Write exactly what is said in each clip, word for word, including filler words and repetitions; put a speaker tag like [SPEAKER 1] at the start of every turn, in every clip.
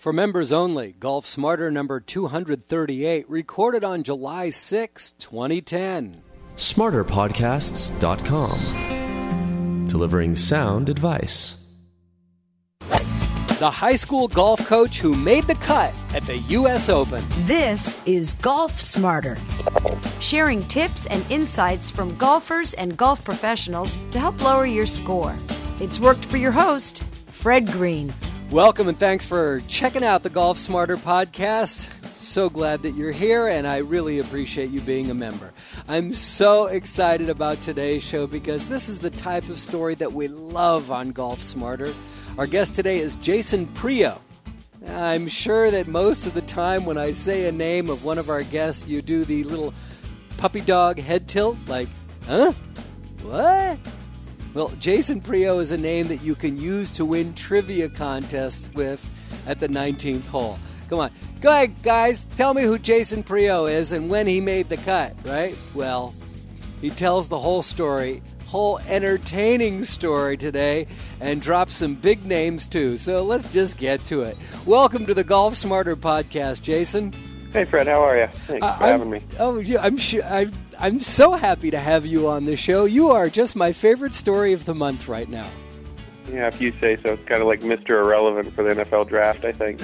[SPEAKER 1] For members only, Golf Smarter number two thirty-eight, recorded on July sixth, twenty ten.
[SPEAKER 2] smarter podcasts dot com. Delivering sound advice.
[SPEAKER 1] The high school golf coach who made the cut at the U S Open.
[SPEAKER 3] This is Golf Smarter, sharing tips and insights from golfers and golf professionals to help lower your score. It's worked for your host, Fred Green.
[SPEAKER 1] Welcome and thanks for checking out the Golf Smarter podcast. So glad that you're here, and I really appreciate you being a member. I'm so excited about today's show because this is the type of story that we love on Golf Smarter. Our guest today is Jason Priaulx. I'm sure that most of the time when I say a name of one of our guests, you do the little puppy dog head tilt, like, huh? What? Well, Jason Priaulx is a name that you can use to win trivia contests with at the nineteenth hole. Come on. Go ahead, guys. Tell me who Jason Priaulx is and when he made the cut, right? Well, he tells the whole story, whole entertaining story today, and drops some big names too. So let's just get to it. Welcome to the Golf Smarter podcast, Jason.
[SPEAKER 4] Hey, Fred. How are you? Thanks
[SPEAKER 1] uh,
[SPEAKER 4] for
[SPEAKER 1] I'm,
[SPEAKER 4] having me.
[SPEAKER 1] Oh, yeah, I'm sure. I'm, I'm so happy to have you on the show. You are just my favorite story of the month right now.
[SPEAKER 4] Yeah, if you say so. It's kind of like Mister Irrelevant for the N F L draft, I think.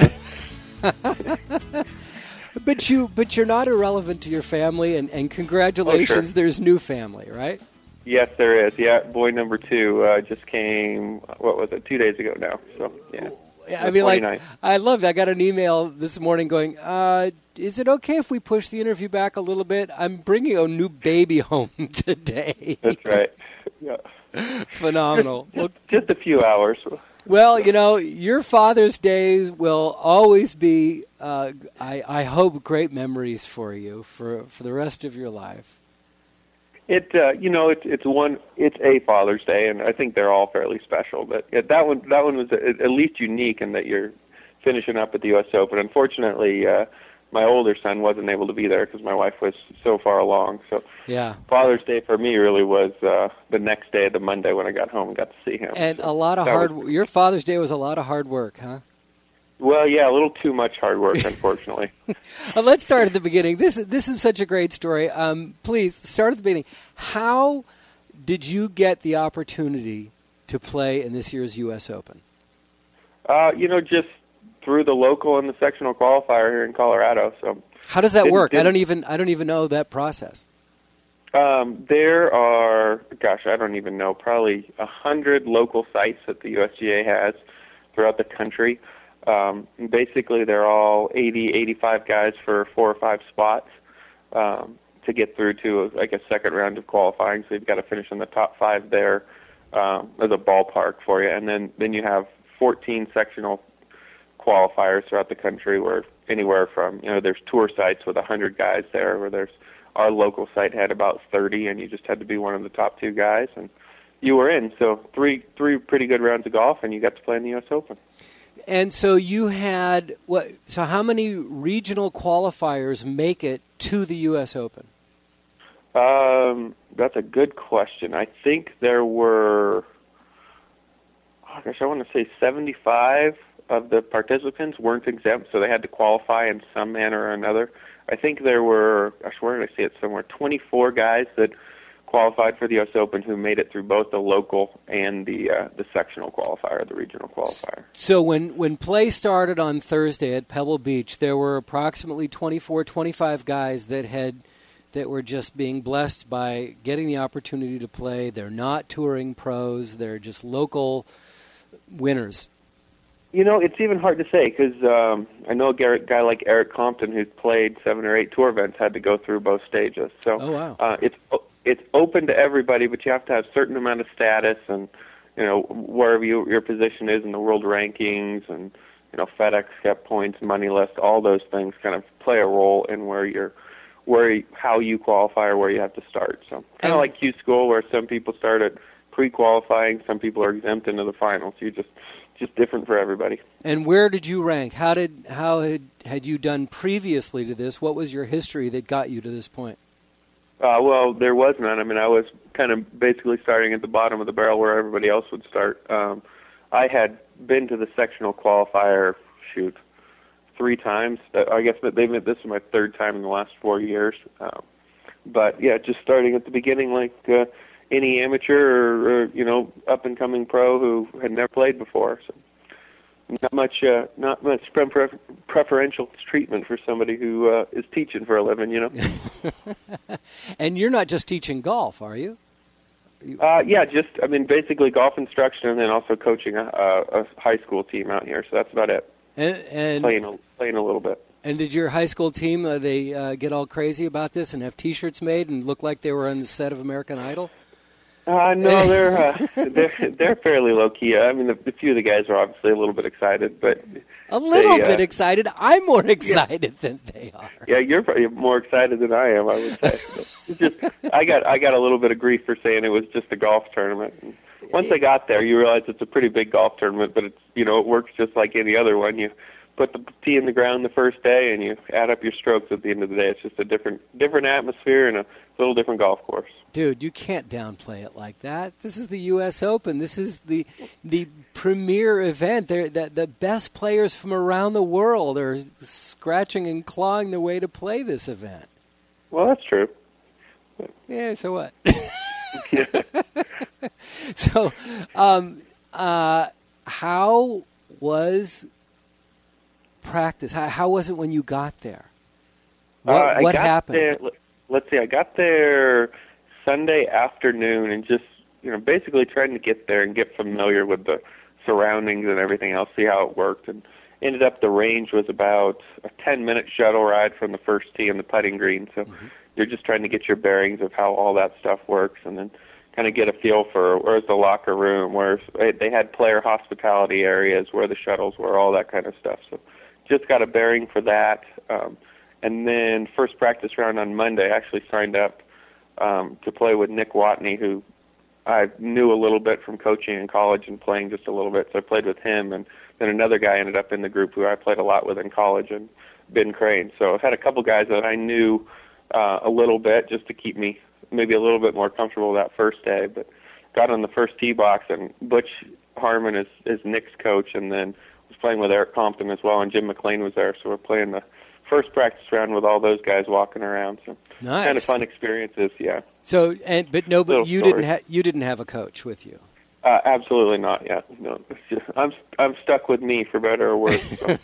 [SPEAKER 1] But you, but you're not irrelevant to your family, and, and congratulations,
[SPEAKER 4] oh, sure.
[SPEAKER 1] There's new family, right?
[SPEAKER 4] Yes, there is. Yeah, boy number two uh, just came, what was it, two days ago now. So, yeah.
[SPEAKER 1] I mean, like, I love it. I got an email this morning going, uh, is it okay if we push the interview back a little bit? I'm bringing a new baby home today.
[SPEAKER 4] That's right. Yeah.
[SPEAKER 1] Phenomenal.
[SPEAKER 4] Just, just, just a few hours.
[SPEAKER 1] Well, you know, your Father's Days will always be, uh, I, I hope, great memories for you for, for the rest of your life.
[SPEAKER 4] It, uh, you know, it's it's one, it's a Father's Day, and I think they're all fairly special. But yeah, that one, that one was at least unique in that you're finishing up at the U S Open. Unfortunately, uh, my older son wasn't able to be there because my wife was so far along. So
[SPEAKER 1] yeah,
[SPEAKER 4] Father's Day for me really was uh, the next day, the Monday when I got home and got to see him.
[SPEAKER 1] And
[SPEAKER 4] so
[SPEAKER 1] a lot of hard. Was, your Father's Day was a lot of hard work, huh?
[SPEAKER 4] Well, yeah, a little too much hard work, unfortunately.
[SPEAKER 1] Well, let's start at the beginning. This this is such a great story. Um, please start at the beginning. How did you get the opportunity to play in this year's U S Open?
[SPEAKER 4] Uh, you know, just through the local and the sectional qualifier here in Colorado. So
[SPEAKER 1] how does that
[SPEAKER 4] didn't,
[SPEAKER 1] work?
[SPEAKER 4] didn't,
[SPEAKER 1] I don't even I don't even know that process.
[SPEAKER 4] Um, there are, gosh, I don't even know, probably a hundred local sites that the U S G A has throughout the country. Um, basically, they're all eighty, eighty-five guys for four or five spots um, to get through to like a second round of qualifying. So you've got to finish in the top five there um, as a ballpark for you, and then then you have fourteen sectional qualifiers throughout the country, where anywhere from, you know, there's tour sites with a hundred guys there, where there's our local site had about thirty, and you just had to be one of the top two guys, and you were in. So three three pretty good rounds of golf, and you got to play in the U S Open.
[SPEAKER 1] And so you had what? So how many regional qualifiers make it to the U S Open?
[SPEAKER 4] Um, that's a good question. I think there were, oh gosh, I want to say seventy-five of the participants weren't exempt, so they had to qualify in some manner or another. I think there were, gosh, where did I see it somewhere? twenty-four guys that qualified for the U S Open who made it through both the local and the uh, the sectional qualifier, the regional qualifier.
[SPEAKER 1] So when, when play started on Thursday at Pebble Beach, there were approximately twenty-four, twenty-five guys that had that were just being blessed by getting the opportunity to play. They're not touring pros; they're just local winners.
[SPEAKER 4] You know, it's even hard to say because um, I know a guy like Eric Compton, who's played seven or eight tour events, had to go through both stages. So
[SPEAKER 1] oh, wow.
[SPEAKER 4] uh, it's it's open to everybody, but you have to have a certain amount of status and, you know, wherever you, your position is in the world rankings and, you know, FedEx Cup points, money list, all those things kind of play a role in where you're, where you, how you qualify or where you have to start. So kind of like Q School, where some people start at pre-qualifying, some people are exempt into the finals. You just just different for everybody.
[SPEAKER 1] And where did you rank? How did how had had you done previously to this? What was your history that got you to this point?
[SPEAKER 4] Uh, well, there was none. I mean, I was kind of basically starting at the bottom of the barrel where everybody else would start. Um, I had been to the sectional qualifier, shoot, three times. Uh, I guess that they've this is my third time in the last four years. Um, but yeah, just starting at the beginning, like uh, any amateur or, or you know up and coming pro who had never played before. So not much, uh, not much pre- preferential treatment for somebody who uh, is teaching for a living, you know.
[SPEAKER 1] And you're not just teaching golf, are you?
[SPEAKER 4] Uh, yeah, just, I mean, basically golf instruction and then also coaching a, a high school team out here. So that's about it.
[SPEAKER 1] And, and
[SPEAKER 4] playing, a, playing a little bit.
[SPEAKER 1] And did your high school team, uh, they uh, get all crazy about this and have T-shirts made and look like they were on the set of American Idol?
[SPEAKER 4] Uh, no, they're, uh, they're they're fairly low-key. I mean, the, a few of the guys are obviously a little bit excited, but...
[SPEAKER 1] A little
[SPEAKER 4] they, uh,
[SPEAKER 1] bit excited? I'm more excited yeah. than they are.
[SPEAKER 4] Yeah, you're probably more excited than I am, I would say. It's just, I got I got a little bit of grief for saying it was just a golf tournament. And once I got there, you realize it's a pretty big golf tournament, but it's you know it works just like any other one. You put the tee in the ground the first day, and you add up your strokes at the end of the day. It's just a different different atmosphere and a little different golf course.
[SPEAKER 1] Dude, you can't downplay it like that. This is the U S Open. This is the the premier event. They're, the, the best players from around the world are scratching and clawing their way to play this event.
[SPEAKER 4] Well, that's true.
[SPEAKER 1] Yeah, so what? so, um, uh, how was practice? How, how was it when you got there? What,
[SPEAKER 4] uh,
[SPEAKER 1] what
[SPEAKER 4] got
[SPEAKER 1] happened?
[SPEAKER 4] There, let's see, I got there Sunday afternoon and just, you know, basically trying to get there and get familiar with the surroundings and everything else, see how it worked. And ended up the range was about a ten-minute shuttle ride from the first tee and the putting green. So mm-hmm. you're just trying to get your bearings of how all that stuff works and then kind of get a feel for where's the locker room, where's they had player hospitality areas, where the shuttles were, all that kind of stuff. So just got a bearing for that. Um, and then first practice round on Monday, I actually signed up um, to play with Nick Watney, who I knew a little bit from coaching in college and playing just a little bit. So I played with him, and then another guy ended up in the group who I played a lot with in college, and Ben Crane. So I had a couple guys that I knew uh, a little bit just to keep me maybe a little bit more comfortable that first day. But got on the first tee box, and Butch Harmon is, is Nick's coach, and then was playing with Eric Compton as well, and Jim McLean was there. So we're playing the first practice round with all those guys walking around. So
[SPEAKER 1] nice.
[SPEAKER 4] Kind of fun experiences, yeah.
[SPEAKER 1] So, and but no, but
[SPEAKER 4] Little
[SPEAKER 1] you
[SPEAKER 4] story.
[SPEAKER 1] didn't have you didn't have a coach with you.
[SPEAKER 4] Uh, absolutely not. Yeah, no. It's just, I'm I'm stuck with me for better or worse. So.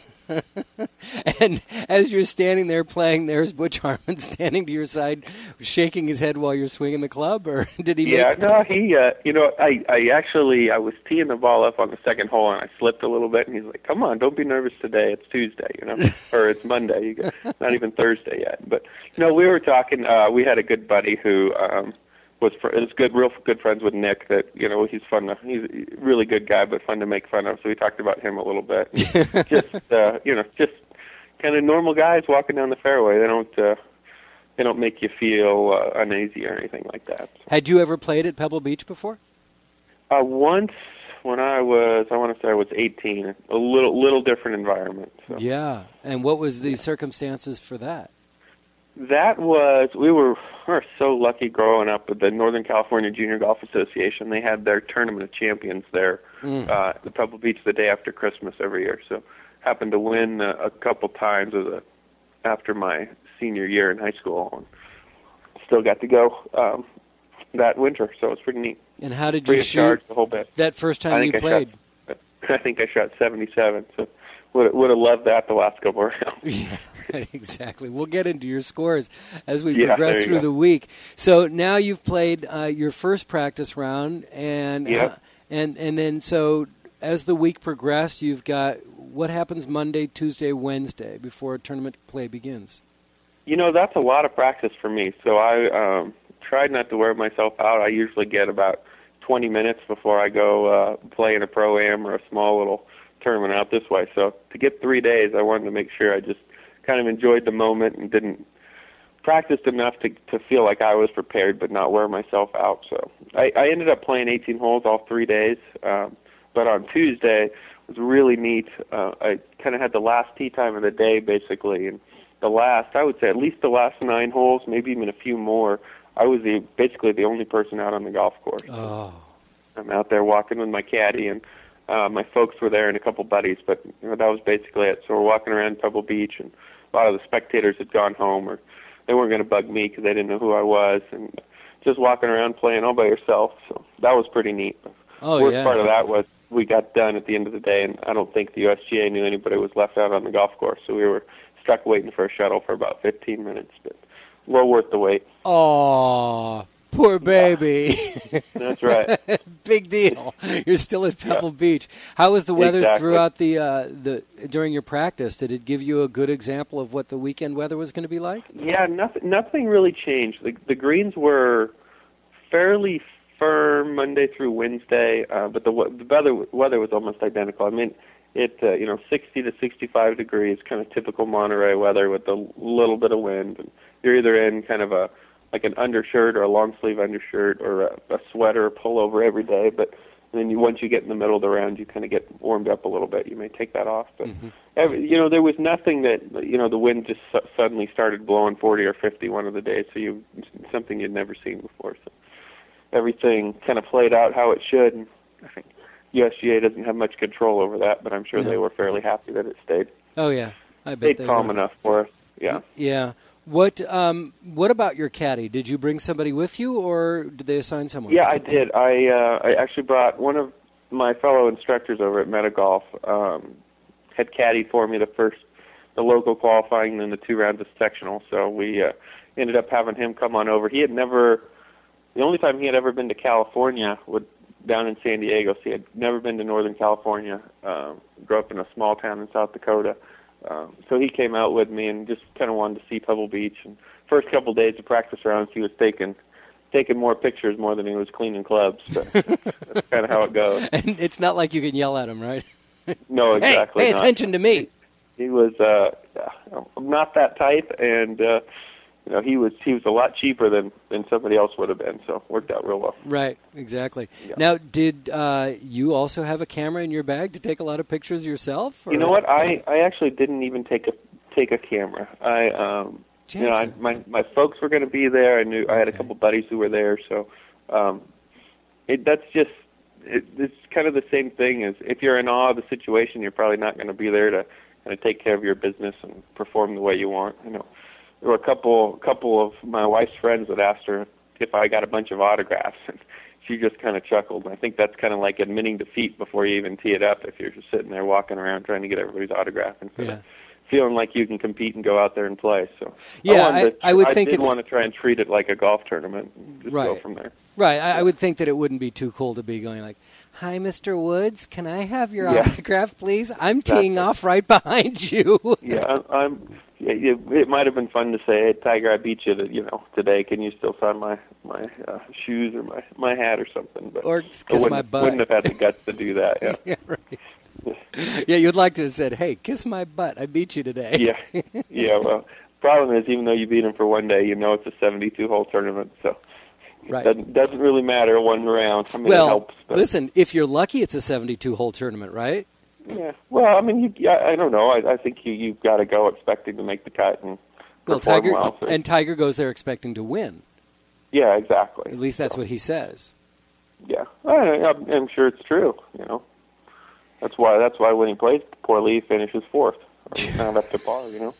[SPEAKER 1] And as you're standing there playing, there's Butch Harmon standing to your side, shaking his head while you're swinging the club, or did he?
[SPEAKER 4] Yeah,
[SPEAKER 1] make...
[SPEAKER 4] no, he. Uh, you know, I I actually I was teeing the ball up on the second hole and I slipped a little bit, and he's like, "Come on, don't be nervous today. It's Tuesday, you know, or it's Monday. You got, not even Thursday yet." But no, we were talking. Uh, we had a good buddy who. Um, was fr- is good, real good friends with Nick. That you know, he's fun. To, he's a really good guy, but fun to make fun of. So we talked about him a little bit. just uh, you know, just kind of normal guys walking down the fairway. They don't uh, they don't make you feel uh, uneasy or anything like that. So.
[SPEAKER 1] Had you ever played at Pebble Beach before?
[SPEAKER 4] Uh, once when I was, I want to say I was eighteen. A little little different environment. So.
[SPEAKER 1] Yeah, and what was the circumstances for that?
[SPEAKER 4] That was, we were, we were so lucky growing up with the Northern California Junior Golf Association. They had their Tournament of Champions there mm. uh, at the Pebble Beach the day after Christmas every year. So happened to win a, a couple times as a, after my senior year in high school. And still got to go um, that winter, so it was pretty neat.
[SPEAKER 1] And how did
[SPEAKER 4] Free
[SPEAKER 1] you
[SPEAKER 4] of charge
[SPEAKER 1] shoot
[SPEAKER 4] the whole bit.
[SPEAKER 1] that first time you
[SPEAKER 4] I
[SPEAKER 1] played?
[SPEAKER 4] Shot, I think I shot seventy-seven, so would would have loved that the last couple of rounds.
[SPEAKER 1] Yeah. Right, exactly. We'll get into your scores as we
[SPEAKER 4] yeah,
[SPEAKER 1] progress through
[SPEAKER 4] go.
[SPEAKER 1] the week. So now you've played uh, your first practice round, and
[SPEAKER 4] yep.
[SPEAKER 1] uh, and and then so as the week progressed, you've got what happens Monday, Tuesday, Wednesday before tournament play begins.
[SPEAKER 4] You know, that's a lot of practice for me. So I um, tried not to wear myself out. I usually get about twenty minutes before I go uh, play in a pro-am or a small little tournament out this way. So to get three days, I wanted to make sure I just kind of enjoyed the moment and didn't practice enough to to feel like I was prepared but not wear myself out. So I, I ended up playing eighteen holes all three days. Um, but on Tuesday, it was really neat. Uh, I kind of had the last tee time of the day, basically, and the last, I would say at least the last nine holes, maybe even a few more, I was the, basically the only person out on the golf course.
[SPEAKER 1] Oh.
[SPEAKER 4] I'm out there walking with my caddy, and Uh, my folks were there and a couple buddies, but you know, that was basically it. So we're walking around Pebble Beach, and a lot of the spectators had gone home, or they weren't going to bug me because they didn't know who I was, and just walking around playing all by yourself. So that was pretty neat.
[SPEAKER 1] Oh,
[SPEAKER 4] the worst
[SPEAKER 1] yeah.
[SPEAKER 4] part of that was we got done at the end of the day, and I don't think the U S G A knew anybody was left out on the golf course, so we were stuck waiting for a shuttle for about fifteen minutes, but well worth the wait.
[SPEAKER 1] Oh, poor baby.
[SPEAKER 4] That's right.
[SPEAKER 1] Big deal. You're still at Pebble yeah. Beach. How was the weather
[SPEAKER 4] exactly.
[SPEAKER 1] throughout the uh, the during your practice? Did it give you a good example of what the weekend weather was going to be like?
[SPEAKER 4] Yeah, nothing nothing really changed. The, the greens were fairly firm Monday through Wednesday, uh, but the, the weather weather was almost identical. I mean, it uh, you know sixty to sixty-five degrees, kind of typical Monterey weather with a little bit of wind. And you're either in kind of a like an undershirt or a long sleeve undershirt or a, a sweater or pullover every day, but then you, once you get in the middle of the round, you kind of get warmed up a little bit. You may take that off, but
[SPEAKER 1] mm-hmm.
[SPEAKER 4] every, you know there was nothing that you know the wind just su- suddenly started blowing forty or fifty one of the days, so you something you'd never seen before. So everything kind of played out how it should. And I think U S G A doesn't have much control over that, but I'm sure
[SPEAKER 1] no.
[SPEAKER 4] they were fairly happy that it stayed.
[SPEAKER 1] Oh yeah, I bet
[SPEAKER 4] stayed
[SPEAKER 1] they
[SPEAKER 4] calm
[SPEAKER 1] were.
[SPEAKER 4] enough for us. Yeah.
[SPEAKER 1] Yeah. What um what about your caddy? Did you bring somebody with you, or did they assign someone?
[SPEAKER 4] Yeah, I did. I uh, I actually brought one of my fellow instructors over at Metagolf. Um, had caddied for me the first, the local qualifying, and then the two rounds of sectional. So we uh, ended up having him come on over. He had never, the only time he had ever been to California was down in San Diego. So he had never been to Northern California. Um, grew up in a small town in South Dakota. Um, so he came out with me and just kind of wanted to see Pebble Beach. And first couple of days of practice rounds, he was taking taking more pictures more than he was cleaning clubs. But that's kind of how it goes.
[SPEAKER 1] And it's not like you can yell at him, right?
[SPEAKER 4] No, exactly.
[SPEAKER 1] Hey, pay
[SPEAKER 4] not.
[SPEAKER 1] attention to me.
[SPEAKER 4] He, he was uh, not that type, and uh, you know he was he was a lot cheaper than, than somebody else would have been. So it worked out real well.
[SPEAKER 1] Right, exactly.
[SPEAKER 4] Yeah.
[SPEAKER 1] Now, did uh, you also have a camera in your bag to take a lot of pictures yourself? Or?
[SPEAKER 4] You know what? I, I actually didn't even take a take a camera. I um you know I, my my folks were going to be there. I knew I had a couple buddies who were there. So um, it that's just it, it's kind of the same thing as if you're in awe of the situation, you're probably not going to be there to kind of take care of your business and perform the way you want. You know, there were a couple couple of my wife's friends that asked her if I got a bunch of autographs, and she just kind of chuckled. And I think that's kind of like admitting defeat before you even tee it up. If you're just sitting there walking around trying to get everybody's autograph instead
[SPEAKER 1] yeah.
[SPEAKER 4] of feeling like you can compete and go out there and play. So
[SPEAKER 1] yeah,
[SPEAKER 4] I,
[SPEAKER 1] I,
[SPEAKER 4] to,
[SPEAKER 1] I would
[SPEAKER 4] I
[SPEAKER 1] think
[SPEAKER 4] did
[SPEAKER 1] it's
[SPEAKER 4] want to try and treat it like a golf tournament and just
[SPEAKER 1] right.
[SPEAKER 4] go from there.
[SPEAKER 1] Right, I, I would think that it wouldn't be too cool to be going like, "Hi, Mister Woods, can I have your
[SPEAKER 4] Yeah.
[SPEAKER 1] autograph, please? I'm
[SPEAKER 4] Exactly.
[SPEAKER 1] teeing off right behind you."
[SPEAKER 4] yeah, I, I'm. Yeah, it, it might have been fun to say, "Hey, Tiger, I beat you. To, you know, today. Can you still sign my my uh, shoes or my, my hat or something?" But
[SPEAKER 1] or just
[SPEAKER 4] I
[SPEAKER 1] kiss
[SPEAKER 4] wouldn't,
[SPEAKER 1] my butt.
[SPEAKER 4] Wouldn't have had the guts to do that. Yeah.
[SPEAKER 1] yeah, right. Yeah, you'd like to have said, "Hey, kiss my butt. I beat you today."
[SPEAKER 4] yeah, yeah. Well, problem is, even though you beat him for one day, you know it's a seventy-two hole tournament, so
[SPEAKER 1] right.
[SPEAKER 4] it doesn't, doesn't really matter one round. I mean,
[SPEAKER 1] well,
[SPEAKER 4] it helps. But,
[SPEAKER 1] listen, if you're lucky, it's a seventy-two hole tournament, right?
[SPEAKER 4] yeah. Well, I mean, you, I, I don't know. I, I think you you've got to go expecting to make the cut and
[SPEAKER 1] Well,
[SPEAKER 4] perform
[SPEAKER 1] Tiger
[SPEAKER 4] well. So.
[SPEAKER 1] and Tiger goes there expecting to win.
[SPEAKER 4] Yeah, exactly.
[SPEAKER 1] At least that's
[SPEAKER 4] so,
[SPEAKER 1] what he says.
[SPEAKER 4] Yeah, I, I'm, I'm sure it's true. You know, that's why that's why when he plays poorly, he finishes fourth. Or not up to par. You know.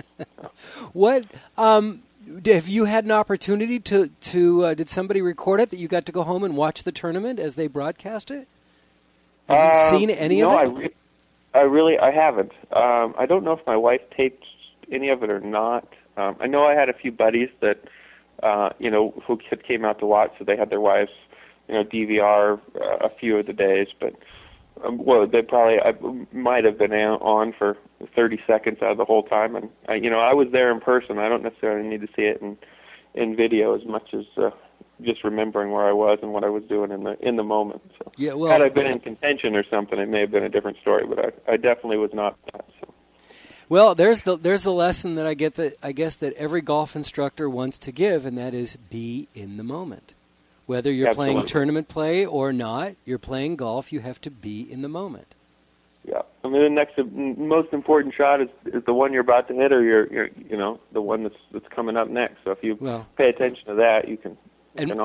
[SPEAKER 1] What um, have you had an opportunity to to? Uh, did somebody record it that you got to go home and watch the tournament as they broadcast it? Have you
[SPEAKER 4] Uh,
[SPEAKER 1] seen any
[SPEAKER 4] no,
[SPEAKER 1] of it?
[SPEAKER 4] I, re- I really I haven't. Um, I don't know if my wife taped any of it or not. Um, I know I had a few buddies that uh, you know who had came out to watch, so they had their wives, you know, D V R uh, a few of the days. But um, well, they probably I might have been on for thirty seconds out of the whole time. And I, you know, I was there in person. I don't necessarily need to see it in in video as much as uh, just remembering where I was and what I was doing in the in the moment. So
[SPEAKER 1] Yeah, well-
[SPEAKER 4] had I been in contention or something, it may have been a different story. But I, I definitely was not that. So.
[SPEAKER 1] Well, there's the there's the lesson that I get that I guess that every golf instructor wants to give, and that is be in the moment. Whether you're
[SPEAKER 4] Absolutely.
[SPEAKER 1] playing tournament play or not, you're playing golf. You have to be in the moment.
[SPEAKER 4] Yeah, I mean the next most important shot is is the one you're about to hit, or you're, you're you know the one that's that's coming up next. So if you
[SPEAKER 1] Well,
[SPEAKER 4] pay attention to that, you can you
[SPEAKER 1] and-
[SPEAKER 4] can always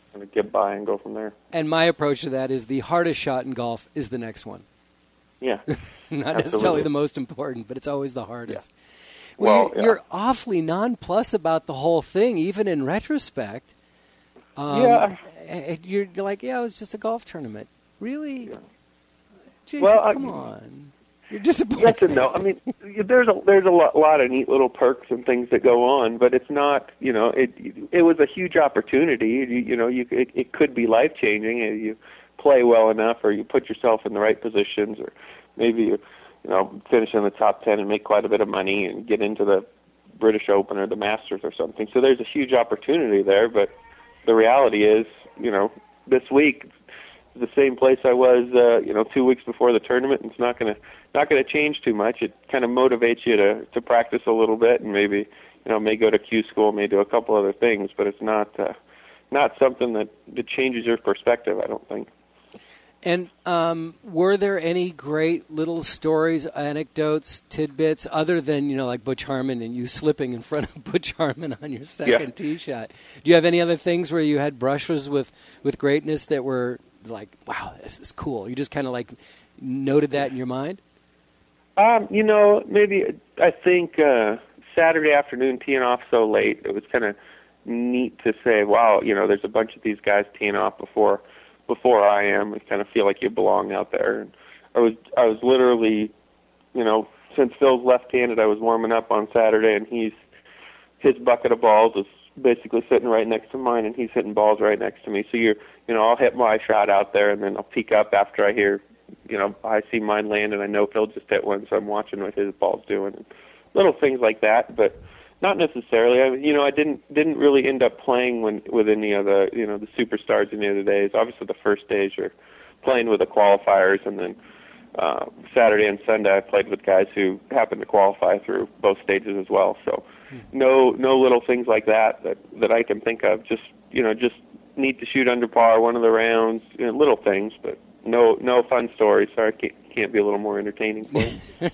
[SPEAKER 4] kind of get by and go from there.
[SPEAKER 1] And my approach to that is the hardest shot in golf is the next one.
[SPEAKER 4] Yeah.
[SPEAKER 1] Not
[SPEAKER 4] Absolutely.
[SPEAKER 1] necessarily the most important, but it's always the hardest.
[SPEAKER 4] Yeah.
[SPEAKER 1] Well,
[SPEAKER 4] Well,
[SPEAKER 1] you're,
[SPEAKER 4] yeah.
[SPEAKER 1] you're awfully nonplussed about the whole thing, even in retrospect. Um,
[SPEAKER 4] Yeah.
[SPEAKER 1] and You're like, yeah, it was just a golf tournament. Really?
[SPEAKER 4] Yeah.
[SPEAKER 1] Jason,
[SPEAKER 4] Well, I-
[SPEAKER 1] come on. You're disappointed.
[SPEAKER 4] Yes and no. I mean, there's a there's a lot, lot of neat little perks and things that go on, but it's not. You know, it it was a huge opportunity. You, you know, you it, it could be life changing if you play well enough, or you put yourself in the right positions, or maybe you you know finish in the top ten and make quite a bit of money and get into the British Open or the Masters or something. So there's a huge opportunity there, but the reality is, you know, this week, the same place I was, uh, you know, two weeks before the tournament, and it's not going to not going to change too much. It kind of motivates you to to practice a little bit, and maybe, you know, may go to Q school, may do a couple other things, but it's not uh, not something that, that changes your perspective, I don't think.
[SPEAKER 1] And um, were there any great little stories, anecdotes, tidbits, other than, you know, like Butch Harmon and you slipping in front of Butch Harmon on your second
[SPEAKER 4] Yeah.
[SPEAKER 1] tee shot? Do you have any other things where you had brushes with, with greatness that were like, wow, this is cool? You just kind of like noted that in your mind?
[SPEAKER 4] Um, you know, maybe I think uh, Saturday afternoon teeing off so late, it was kind of neat to say, wow, you know, there's a bunch of these guys teeing off before before I am. I kind of feel like you belong out there. And I was I was literally, you know, since Phil's left-handed, I was warming up on Saturday, and he's his bucket of balls is basically sitting right next to mine, and he's hitting balls right next to me. So you're, you know, I'll hit my shot out there, and then I'll peek up after I hear, you know, I see mine land, and I know Phil just hit one, so I'm watching what his ball's doing, and little things like that. But not necessarily. I, you know, I didn't didn't really end up playing when with any of the, you know, the superstars any of the days. Obviously, the first days you're playing with the qualifiers, and then uh, Saturday and Sunday I played with guys who happened to qualify through both stages as well. So no no little things like that that that I can think of. Just, you know, just need to shoot under par one of the rounds, you know, little things, but no no fun stories. Sorry, can't, can't be a little more entertaining for you.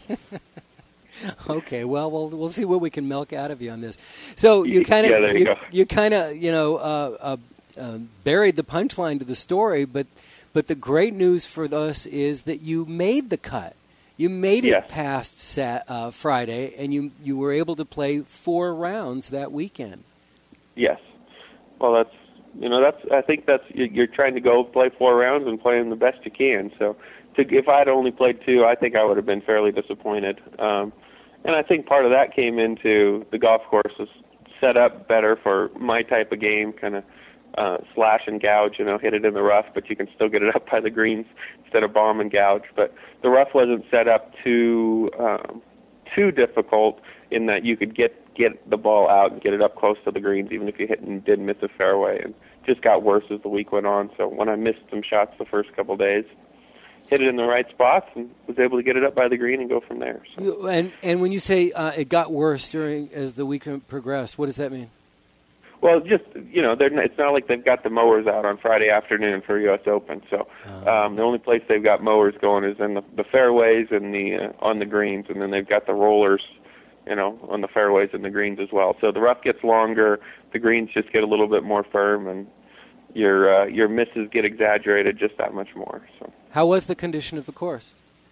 [SPEAKER 1] Okay, well, we'll we'll see what we can milk out of you on this. So you kind of
[SPEAKER 4] Yeah, there you
[SPEAKER 1] you,
[SPEAKER 4] go.
[SPEAKER 1] you kind of you know uh, uh, uh, buried the punchline to the story, but but the great news for us is that you made the cut. You made it
[SPEAKER 4] Yes.
[SPEAKER 1] past Sat, uh, Friday, and you you were able to play four rounds that weekend.
[SPEAKER 4] Yes. Well, that's, you know, that's, I think that's, you- you're trying to go play four rounds and play them the best you can. So to, if I'd only played two, I think I would have been fairly disappointed. Um, and I think part of that came into the golf course was set up better for my type of game, kind of uh, slash and gouge, you know, hit it in the rough, but you can still get it up by the greens instead of bomb and gouge. But the rough wasn't set up too um, too difficult in that you could get get the ball out and get it up close to the greens, even if you hit and did miss a fairway. And just got worse as the week went on. So when I missed some shots the first couple of days, hit it in the right spots and was able to get it up by the green and go from there. So.
[SPEAKER 1] You- And and when you say uh, it got worse during as the weekend progressed, what does that mean?
[SPEAKER 4] Well, just, you know, they're not, it's not like they've got the mowers out on Friday afternoon for U S Open. So um, the only place they've got mowers going is in the, the fairways and the uh, on the greens, and then they've got the rollers, you know, on the fairways and the greens as well. So the rough gets longer, the greens just get a little bit more firm, and your uh, your misses get exaggerated just that much more. So.
[SPEAKER 1] How was the condition of the course?